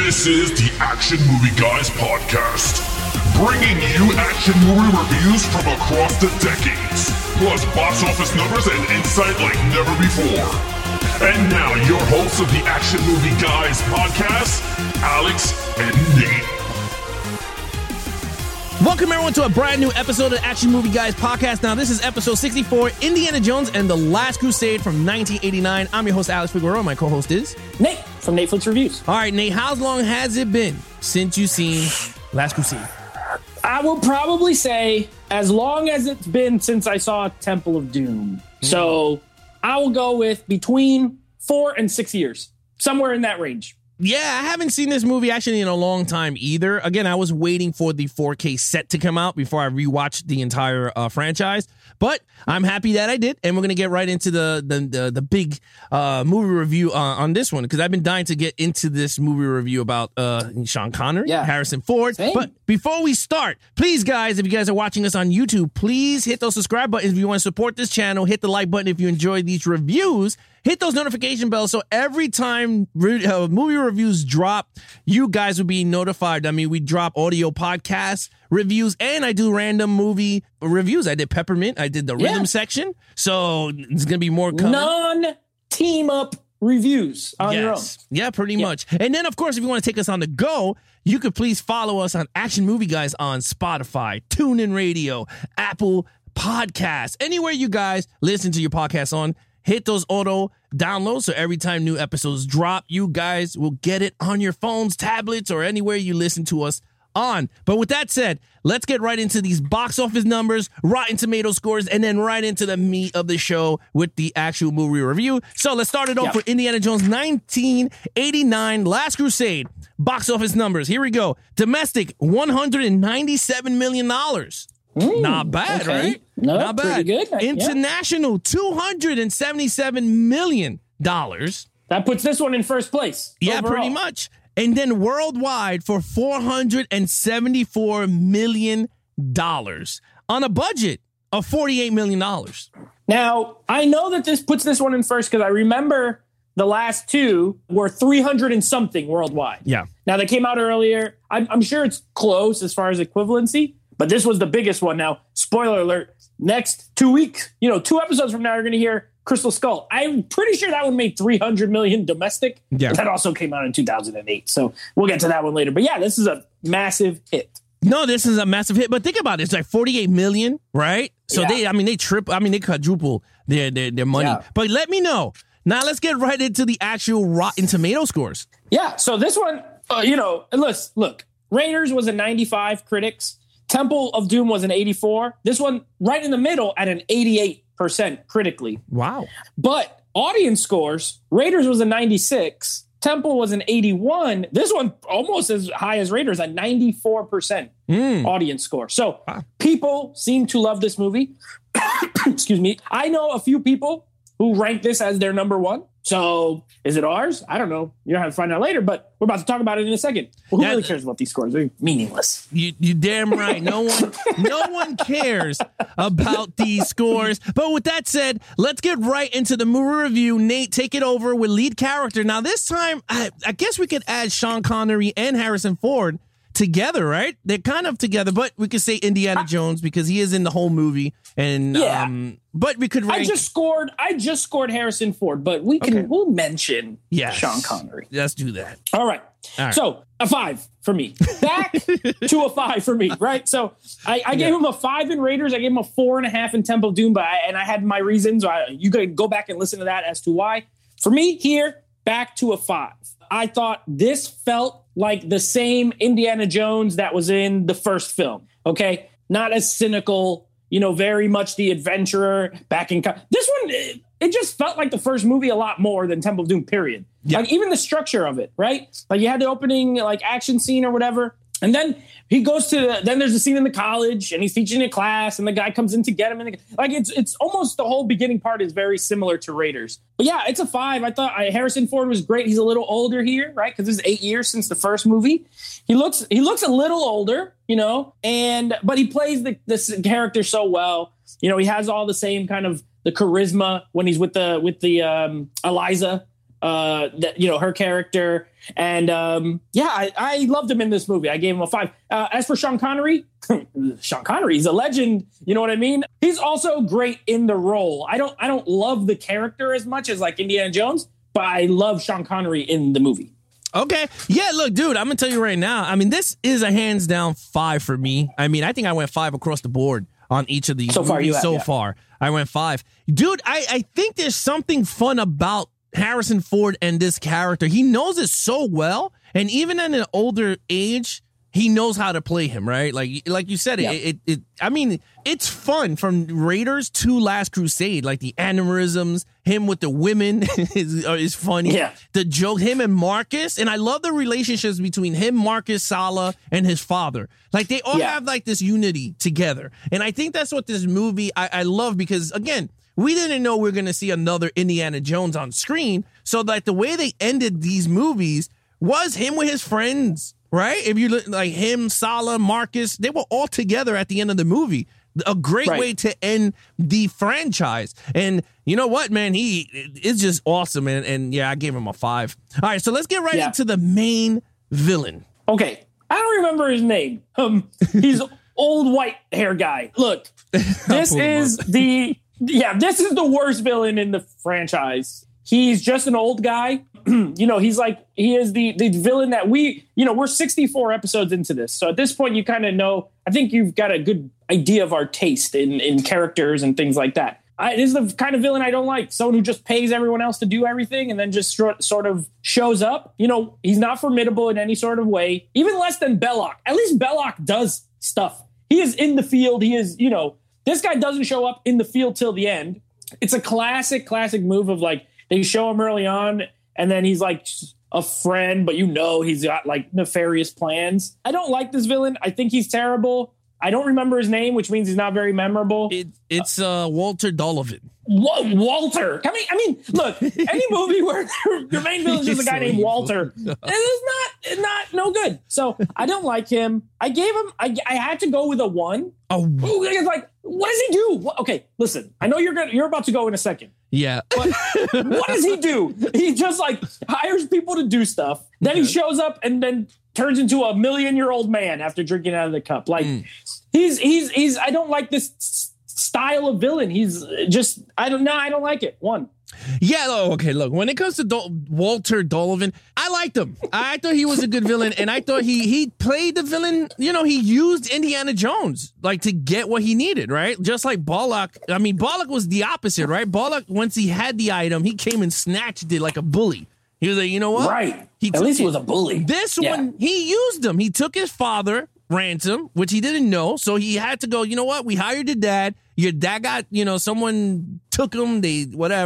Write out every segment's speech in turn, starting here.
This is the Action Movie Guys podcast, bringing you action movie reviews from across the decades, plus box office numbers and insight like never before. And now, your hosts of the Action Movie Guys podcast, Alex and Nate. Welcome, everyone, to a brand new episode of Action Movie Guys podcast. Now, this is episode 64, Indiana Jones and the Last Crusade from 1989. I'm your host, Alex Figueroa. My co-host is Nate from Nate Flicks Reviews. All right, Nate, how long has it been since you've seen Last Crusade? I will probably say as long as it's been since I saw Temple of Doom. So I will go with between 4 and 6 years, somewhere in that range. Yeah, I haven't seen this movie actually in a long time either. Again, I was waiting for the 4K set to come out before I rewatched the entire franchise. But I'm happy that I did, and we're gonna get right into the big movie review on this one because I've been dying to get into this movie review about Sean Connery, Harrison Ford. Same. But before we start, please, guys, if you guys are watching us on YouTube, please hit those subscribe buttons if you want to support this channel. Hit the like button if you enjoy these reviews. Hit those notification bells so every time movie reviews drop, you guys will be notified. I mean, we drop audio podcasts, reviews, and I do random movie reviews. I did Peppermint. I did the rhythm section. So it's going to be more coming. Non-team up reviews on your own. Yeah, pretty much. And then, of course, if you want to take us on the go, you could please follow us on Action Movie Guys on Spotify, TuneIn Radio, Apple Podcasts, anywhere you guys listen to your podcasts on. Hit those auto downloads so every time new episodes drop, you guys will get it on your phones, tablets, or anywhere you listen to us on. But with that said, let's get right into these box office numbers, Rotten Tomato scores, and then right into the meat of the show with the actual movie review. So let's start it off with Indiana Jones 1989 Last Crusade. Box office numbers. Here we go. Domestic, $197 million. Not bad, right? No, not bad. Pretty good. International, $277 million. That puts this one in first place. Yeah, overall. pretty much. And then worldwide for $474 million on a budget of $48 million. Now, I know that this puts this one in first because I remember the last two were 300 and something worldwide. Yeah. Now, they came out earlier. I'm sure it's close as far as equivalency. But this was the biggest one. Now, spoiler alert, next 2 weeks, 2 episodes from now, you're going to hear Crystal Skull. I'm pretty sure that one made $300 million domestic. Yeah. That also came out in 2008. So we'll get to that one later. But yeah, this is a massive hit. No, this is a massive hit. But think about it. It's like $48 million, right? So they quadruple their money. Yeah. But let me know. Now let's get right into the actual Rotten Tomato scores. Yeah. So this one, look, Raiders was a 95 critics. Temple of Doom was an 84. This one right in the middle at an 88% critically. Wow. But audience scores, Raiders was a 96. Temple was an 81. This one almost as high as Raiders at 94% audience score. So people seem to love this movie. Excuse me. I know a few people who rank this as their number one. So is it ours? I don't know. You're going to have to find out later, but we're about to talk about it in a second. Well, who really cares about these scores? They're meaningless. You damn right. No one cares about these scores. But with that said, let's get right into the movie review. Nate, take it over with lead character. Now, this time, I guess we could add Sean Connery and Harrison Ford together, right? They're kind of together, but we could say Indiana Jones because he is in the whole movie. And but we could rank. I just scored Harrison Ford, but we'll mention Sean Connery. Let's do that. All right. So a 5 for me. Back to a 5 for me, right? So I gave him a 5 in Raiders. I gave him a 4.5 in Temple of Doom, but I had my reasons. You could go back and listen to that as to why. For me here, back to a 5. I thought this felt like the same Indiana Jones that was in the first film. Okay. Not as cynical, very much the adventurer back in. This one, it just felt like the first movie a lot more than Temple of Doom, period. Yeah. Like even the structure of it, right? Like you had the opening like action scene or whatever. And then he goes then there's a scene in the college and he's teaching a class and the guy comes in to get him. It's almost the whole beginning part is very similar to Raiders. But yeah, it's a 5. I thought Harrison Ford was great. He's a little older here, right? Because it's 8 years since the first movie. He looks a little older, but he plays this character so well. He has all the same kind of the charisma when he's with the Eliza her character. And I loved him in this movie. I gave him a 5. As for Sean Connery, Sean Connery's a legend. You know what I mean? He's also great in the role. I don't love the character as much as like Indiana Jones, but I love Sean Connery in the movie. Okay. Yeah, look, dude, I'm going to tell you right now. I mean, this is a hands down 5 for me. I mean, I think I went 5 across the board on each of these movies so far. I went 5. Dude, I think there's something fun about Harrison Ford and this character. He knows it so well. And even at an older age, he knows how to play him, right? Like you said, I mean, it's fun from Raiders to Last Crusade. Like the aneurysms, him with the women is funny. Yeah. The joke, him and Marcus. And I love the relationships between him, Marcus, Sallah, and his father. Like they all have like this unity together. And I think that's what this movie, I love because, again, we didn't know we were going to see another Indiana Jones on screen. So like the way they ended these movies was him with his friends. Right? If you look like him, Sallah, Marcus, they were all together at the end of the movie. A great way to end the franchise. And you know what, man? He is just awesome. And yeah, I gave him a 5. All right, so let's get right into the main villain. Okay. I don't remember his name. He's old white hair guy. Look, this is this is the worst villain in the franchise. He's just an old guy. He is the villain that we're 64 episodes into this. So at this point, you kind of know, I think you've got a good idea of our taste in characters and things like that. This is the kind of villain I don't like. Someone who just pays everyone else to do everything and then just sort of shows up. He's not formidable in any sort of way, even less than Belloc. At least Belloc does stuff. He is in the field. He is, this guy doesn't show up in the field till the end. It's a classic move of like, they show him early on, and then he's like a friend, but he's got like nefarious plans. I don't like this villain. I think he's terrible. I don't remember his name, which means he's not very memorable. It's Walter Donovan. Walter. I mean, look, any movie where your main villain is just a guy named Walter, it is not no good. So I don't like him. I gave him. I had to go with a 1. It's like, what does he do? Okay, listen. I know you're about to go in a second. Yeah. But what does he do? He just like hires people to do stuff. Then he shows up and then turns into a 1,000,000-year-old man after drinking out of the cup. Like he's I don't like this style of villain. He's just, I don't like it. 1. Yeah, okay, look, when it comes to Walter Donovan, I liked him. I thought he was a good villain, and I thought he played the villain, he used Indiana Jones, like, to get what he needed, right? Just like Belloc. I mean, Belloc was the opposite, right? Belloc, once he had the item, he came and snatched it like a bully. He was like, you know what? Right. At least he was a bully. This one, he used him. He took his father, ransom, which he didn't know. So he had to go, you know what? We hired your dad. Your dad got, someone took him. They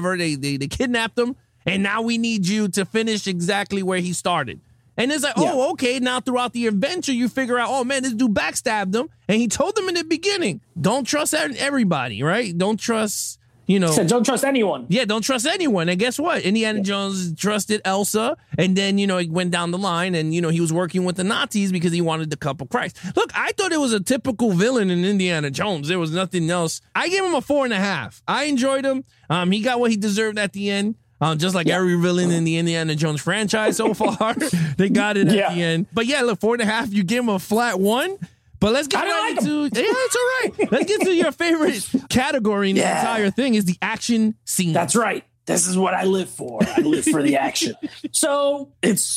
kidnapped him. And now we need you to finish exactly where he started. And it's like, oh, okay. Now throughout the adventure, you figure out, oh, man, this dude backstabbed him. And he told them in the beginning, don't trust everybody, right? Don't trust, He said, don't trust anyone. Yeah, don't trust anyone. And guess what? Indiana Jones trusted Elsa. And then, he went down the line and, he was working with the Nazis because he wanted the cup of Christ. Look, I thought it was a typical villain in Indiana Jones. There was nothing else. I gave him a 4.5. I enjoyed him. He got what he deserved at the end. Just like every villain in the Indiana Jones franchise so far. They got it at the end. But yeah, look, 4.5, you give him a flat 1. But let's get into it's all right. Let's get to your favorite category in the entire thing is the action scene. That's right. This is what I live for. I live for the action. So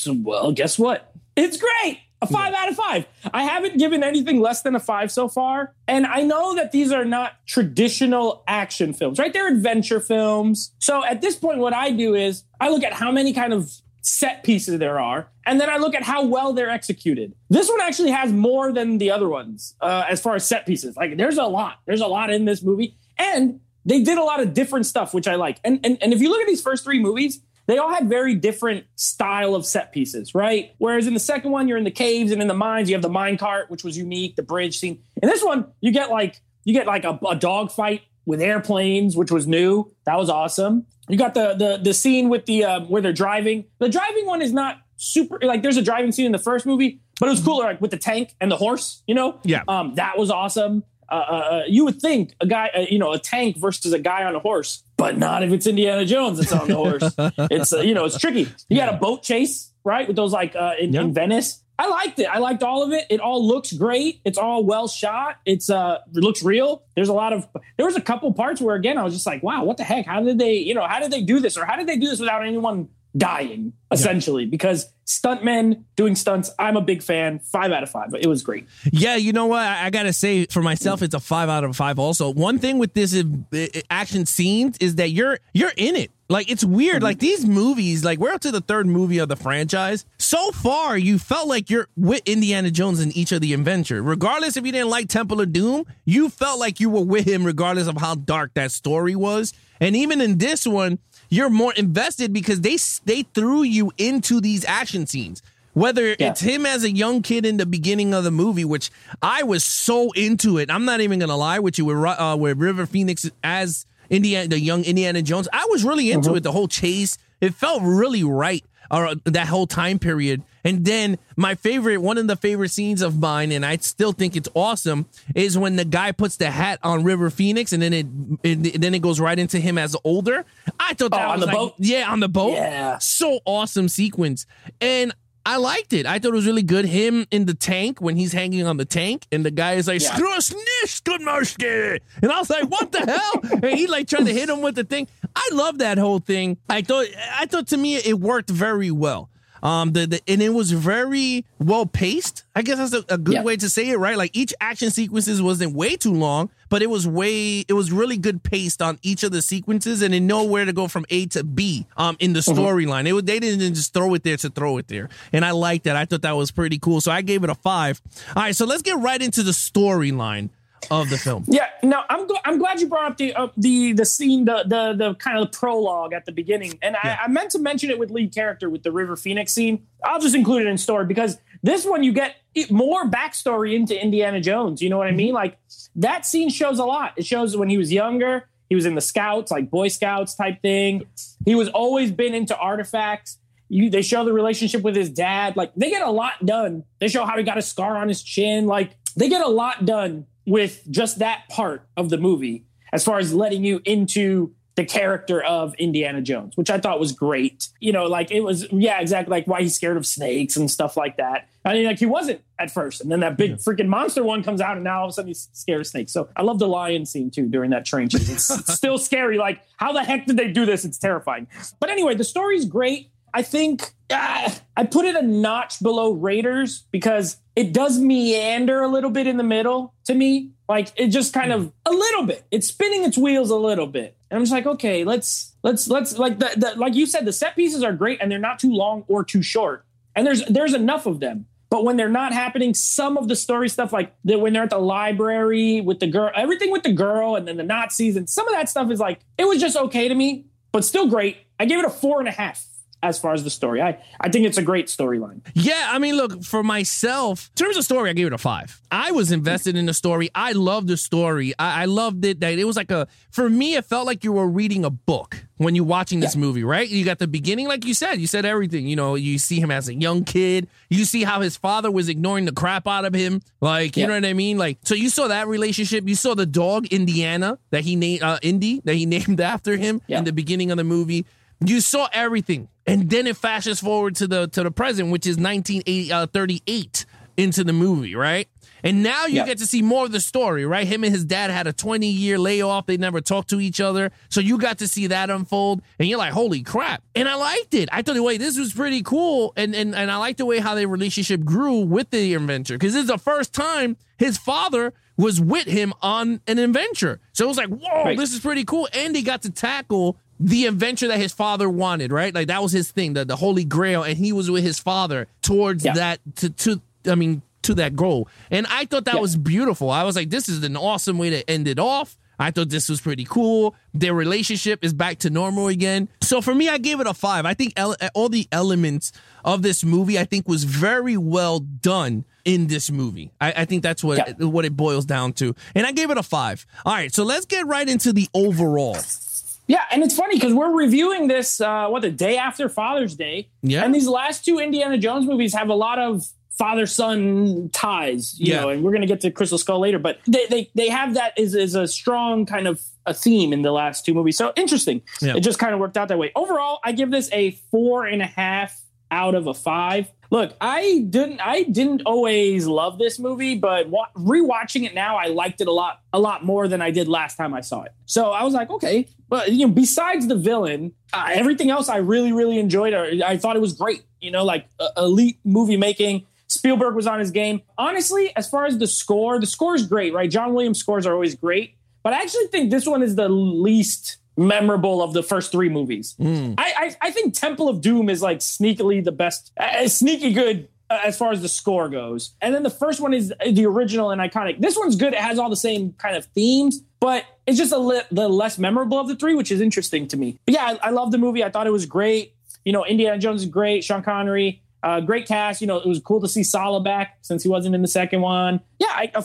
guess what? It's great. A 5 out of 5. I haven't given anything less than a 5 so far. And I know that these are not traditional action films, right? They're adventure films. So at this point, what I do is I look at how many kind of set pieces there are, and then I look at how well they're executed. This one actually has more than the other ones as far as set pieces. Like there's a lot in this movie, and they did a lot of different stuff, which I like. And if you look at these first 3 movies, they all had very different style of set pieces, right? Whereas in the second one, you're in the caves and in the mines, you have the mine cart, which was unique, the bridge scene. In this one, you get like a dog fight with airplanes, which was new. That was awesome. You got the scene with the where they're driving. The driving one is not super, like there's a driving scene in the first movie, but it was cooler, like with the tank and the horse, Yeah. That was awesome. you would think a guy, a tank versus a guy on a horse, but not if it's Indiana Jones that's on the horse. It's it's tricky. You got a boat chase, right? With those in Venice. I liked it. I liked all of it. It all looks great. It's all well shot. It looks real. There was a couple parts where, again, I was just like, wow, what the heck? How did they do this? Or how did they do this without anyone dying, essentially? Because stuntmen doing stunts, I'm a big fan. 5 out of 5. It was great. Yeah, you know what? I got to say, for myself, it's a 5 out of 5 also. One thing with this action scenes is that you're in it. Like, it's weird. Like, these movies, like, we're up to the 3rd movie of the franchise. So far, you felt like you're with Indiana Jones in each of the adventure. Regardless if you didn't like Temple of Doom, you felt like you were with him regardless of how dark that story was. And even in this one, you're more invested because they threw you into these action scenes. Whether it's him as a young kid in the beginning of the movie, which I was so into it. I'm not even going to lie with you, with River Phoenix as the young Indiana Jones. I was really into it, the whole chase. It felt really right, that whole time period. And then one of the favorite scenes of mine, and I still think it's awesome, is when the guy puts the hat on River Phoenix, and then it goes right into him as older. I thought that was on the boat. Yeah, on the boat. Yeah, so awesome sequence. And I liked it. I thought it was really good. Him in the tank, when he's hanging on the tank, and the guy is like, "Skruss nicht, Gudmarski." And I was like, what the hell? And he like trying to hit him with the thing. I love that whole thing. I thought to me it worked very well. And it was very well paced. I guess that's a good way to say it, right? Like, each action sequences wasn't way too long, but it was really good paced on each of the sequences, and they know where to go from A to B in the storyline. They didn't just throw it there to throw it there. And I liked that. I thought that was pretty cool. So I gave it a 5. All right, so let's get right into the storyline of the film. Yeah, no, I'm glad you brought up the scene, the kind of prologue at the beginning. And I meant to mention it with lead character with the River Phoenix scene. I'll just include it in story because this one you get more backstory into Indiana Jones. You know what I mean? Like, that scene shows a lot. It shows when he was younger, he was in the Scouts, like Boy Scouts type thing. He was always been into artifacts. They show the relationship with his dad. Like, they get a lot done. They show how he got a scar on his chin. Like, they get a lot done with just that part of the movie as far as letting you into the character of Indiana Jones, which I thought was great. Like, it was, exactly, like why he's scared of snakes and stuff like that. I mean, like, he wasn't at first. And then that big freaking monster one comes out, and now all of a sudden he's scared of snakes. So I love the lion scene too during that train chase. It's still scary. Like, how the heck did they do this? It's terrifying. But anyway, the story's great. I think I put it a notch below Raiders because it does meander a little bit in the middle to me. Like, it just kind of a little bit. It's spinning its wheels a little bit. And I'm just like, okay, let's like like you said, the set pieces are great and they're not too long or too short. And there's enough of them. But when they're not happening, some of the story stuff, like when they're at the library with the girl, everything with the girl and then the Nazis and some of that stuff is like, it was just okay to me, but still great. I gave it a 4.5. As far as the story, I think it's a great storyline. Yeah, I mean, look, for myself, in terms of story, I gave it a 5. I was invested in the story. I loved the story. I loved it. That it was like for me, it felt like you were reading a book when you're watching this movie, right? You got the beginning, like you said everything. You see him as a young kid. You see how his father was ignoring the crap out of him. Like, you know what I mean? Like, so you saw that relationship. You saw the dog, Indiana, that he named, Indy, that he named after him in the beginning of the movie. You saw everything. And then it flashes forward to the present, which is 1938 into the movie, right? And now you get to see more of the story, right? Him and his dad had a 20-year layoff. They never talked to each other. So you got to see that unfold. And you're like, holy crap. And I liked it. I thought, this was pretty cool. And I liked the way how their relationship grew with the adventure. Because this is the first time his father was with him on an adventure. So it was like, whoa, this is pretty cool. And he got to tackle the adventure that his father wanted, right? Like, that was his thing, the Holy Grail, and he was with his father towards that to that goal. And I thought that was beautiful. I was like, this is an awesome way to end it off. I thought this was pretty cool. Their relationship is back to normal again. So for me, I gave it a 5. I think all the elements of this movie, I think, was very well done in this movie. I think that's what it boils down to. And I gave it a 5. All right, so let's get right into the overall. Yeah, and it's funny because we're reviewing this, the day after Father's Day. Yeah. And these last 2 Indiana Jones movies have a lot of father-son ties, you know, and we're going to get to Crystal Skull later, but they have that is a strong kind of a theme in the last two movies. So interesting. Yeah. It just kind of worked out that way. Overall, I give this a 4.5 out of a 5. Look, I didn't always love this movie, but rewatching it now, I liked it a lot more than I did last time I saw it. So I was like, okay, but you know, besides the villain, everything else I really, really enjoyed. I thought it was great. You know, like elite movie making. Spielberg was on his game. Honestly, as far as the score is great, right? John Williams scores are always great, but I actually think this one is the least memorable of the first three movies. I think Temple of Doom is like sneakily the best, sneaky good as far as the score goes. And then the first one is the original and iconic. This one's good. It has all the same kind of themes, but it's just the less memorable of the three, which is interesting to me. But yeah, I love the movie. I thought it was great. You know, Indiana Jones is great. Sean Connery, great cast. You know, it was cool to see Sallah back since he wasn't in the second one. Yeah, a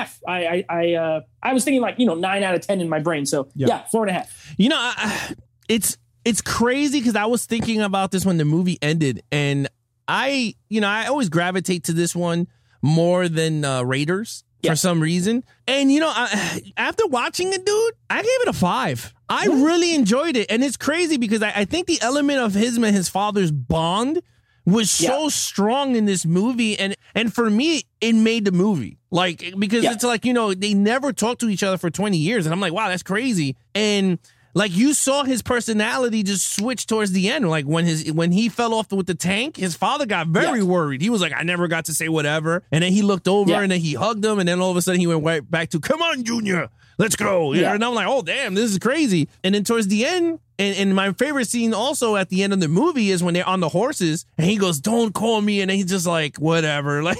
4.5. I was thinking like, you know, 9 out of 10 in my brain. So yeah 4.5. You know, it's crazy because I was thinking about this when the movie ended, and I always gravitate to this one more than Raiders for some reason. And, you know, after watching it, dude, I gave it a 5. I really enjoyed it. And it's crazy because I think the element of him and his father's bond was so strong in this movie. And for me, it made the movie. Like, because it's like, you know, they never talked to each other for 20 years. And I'm like, wow, that's crazy. And like, you saw his personality just switch towards the end. Like when he fell off with the tank, his father got very worried. He was like, I never got to say whatever. And then he looked over and then he hugged him. And then all of a sudden he went right back to, come on, Junior, let's go. You know? And I'm like, oh, damn, this is crazy. And then towards the end, and my favorite scene also at the end of the movie is when they're on the horses and he goes, don't call me. And then he's just like, whatever. Like,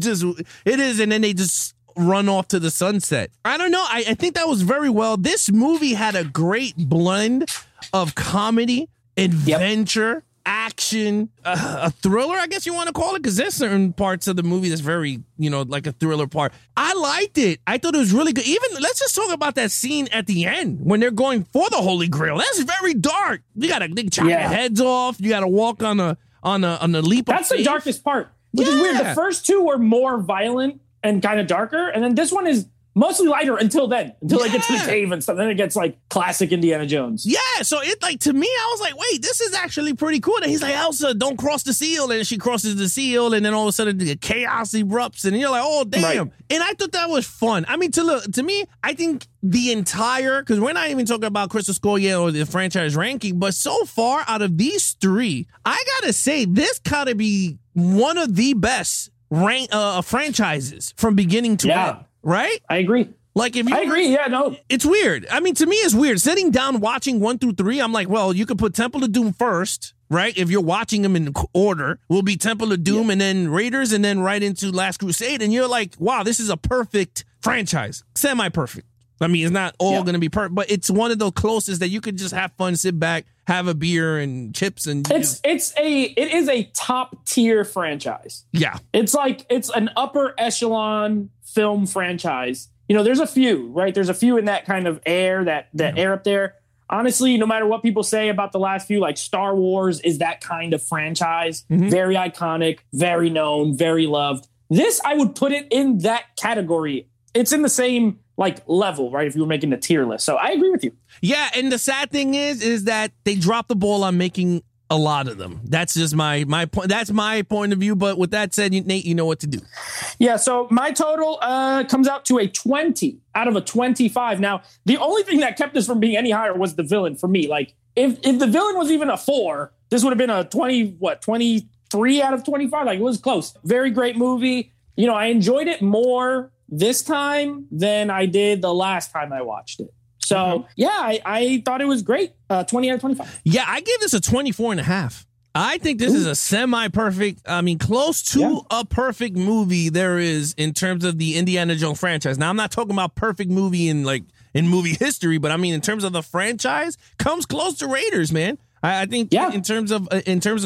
it is. And then they just run off to the sunset. I don't know. I think that was very well. This movie had a great blend of comedy, adventure, action, a thriller, I guess you want to call it, because there's certain parts of the movie that's very, you know, like a thriller part. I liked it. I thought it was really good. Even, let's just talk about that scene at the end when they're going for the Holy Grail. That's very dark. You got to chop their heads off. You got to walk on a leap. That's the darkest part, which is weird. The first two were more violent and kind of darker, and then this one is mostly lighter until they get to the cave and stuff. Then it gets like classic Indiana Jones. Yeah, so it, like, to me, I was like, wait, this is actually pretty cool. And he's like, Elsa, don't cross the seal. And she crosses the seal, and then all of a sudden the chaos erupts, and you're like, oh, damn. Right. And I thought that was fun. I mean, to me, I think the entire, because we're not even talking about Crystal Skull yet or the franchise ranking, but so far out of these three, I gotta say, this gotta be one of the best franchises from beginning to end. Right? I agree. Like, if you, I agree. Yeah, no, it's weird. I mean, to me, it's weird. Sitting down watching 1 through 3, I'm like, well, you could put Temple of Doom first, right? If you're watching them in order, will be Temple of Doom and then Raiders and then right into Last Crusade. And you're like, wow, this is a perfect franchise. Semi-perfect. I mean, it's not all going to be perfect, but it's one of the closest that you could just have fun, sit back, have a beer and chips, and it is a top tier franchise. Yeah, it's an upper echelon film franchise. You know, there's a few, right? There's a few in that kind of air, that air up there. Honestly, no matter what people say about the last few, like Star Wars is that kind of franchise. Very iconic, very known, very loved. This, I would put it in that category. It's in the same like level, right? If you were making a tier list. So I agree with you. Yeah. And the sad thing is that they dropped the ball on making a lot of them. That's just my point. That's my point of view. But with that said, Nate, you know what to do. Yeah. So my total comes out to a 20 out of a 25. Now, the only thing that kept this from being any higher was the villain for me. Like if the villain was even a 4, this would have been a 23 out of 25. Like, it was close. Very great movie. You know, I enjoyed it more this time than I did the last time I watched it. So, I thought it was great. 20 out of 25. Yeah, I give this a 24.5. I think this is a semi-perfect, I mean, close to a perfect movie there is in terms of the Indiana Jones franchise. Now, I'm not talking about perfect movie in movie history, but I mean, in terms of the franchise, comes close to Raiders, man. I think in terms of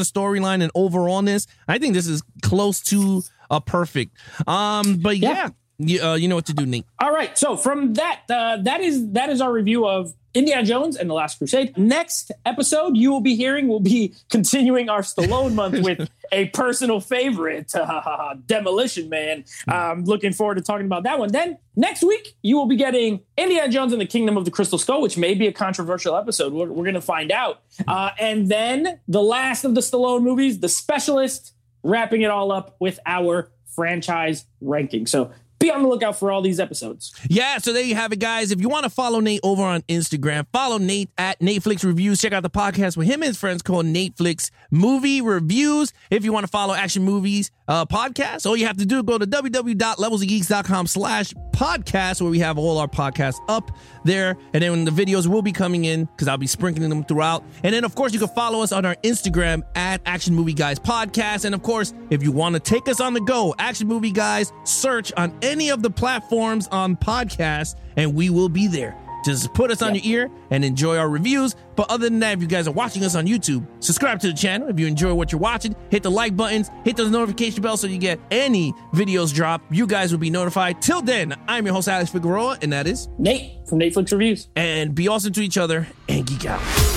storyline and overallness, I think this is close to a perfect. But You know what to do, Nate. All right. So from that, that is our review of Indiana Jones and the Last Crusade. Next episode you will be hearing, we'll be continuing our Stallone month with a personal favorite, Demolition Man. Looking forward to talking about that one. Then next week you will be getting Indiana Jones and the Kingdom of the Crystal Skull, which may be a controversial episode. We're going to find out. And then the last of the Stallone movies, The Specialist, wrapping it all up with our franchise ranking. So be on the lookout for all these episodes. Yeah, so there you have it, guys. If you want to follow Nate over on Instagram, follow Nate at Nateflix Reviews. Check out the podcast with him and his friends called Nateflix Movie Reviews. If you want to follow Action Movies podcast, all you have to do is go to www.levelsofgeeks.com/podcast, where we have all our podcasts up there. And then the videos will be coming in because I'll be sprinkling them throughout. And then, of course, you can follow us on our Instagram at Action Movie Guys Podcast. And, of course, if you want to take us on the go, Action Movie Guys, search on any of the platforms on podcasts, and we will be there. Just put us on your ear and enjoy our reviews. But other than that, if you guys are watching us on YouTube, subscribe to the channel. If you enjoy what you're watching, hit the like buttons, hit the notification bell so you get any videos drop. You guys will be notified. Till then, I'm your host, Alex Figueroa, and that is Nate from Nateflix Reviews. And be awesome to each other and geek out.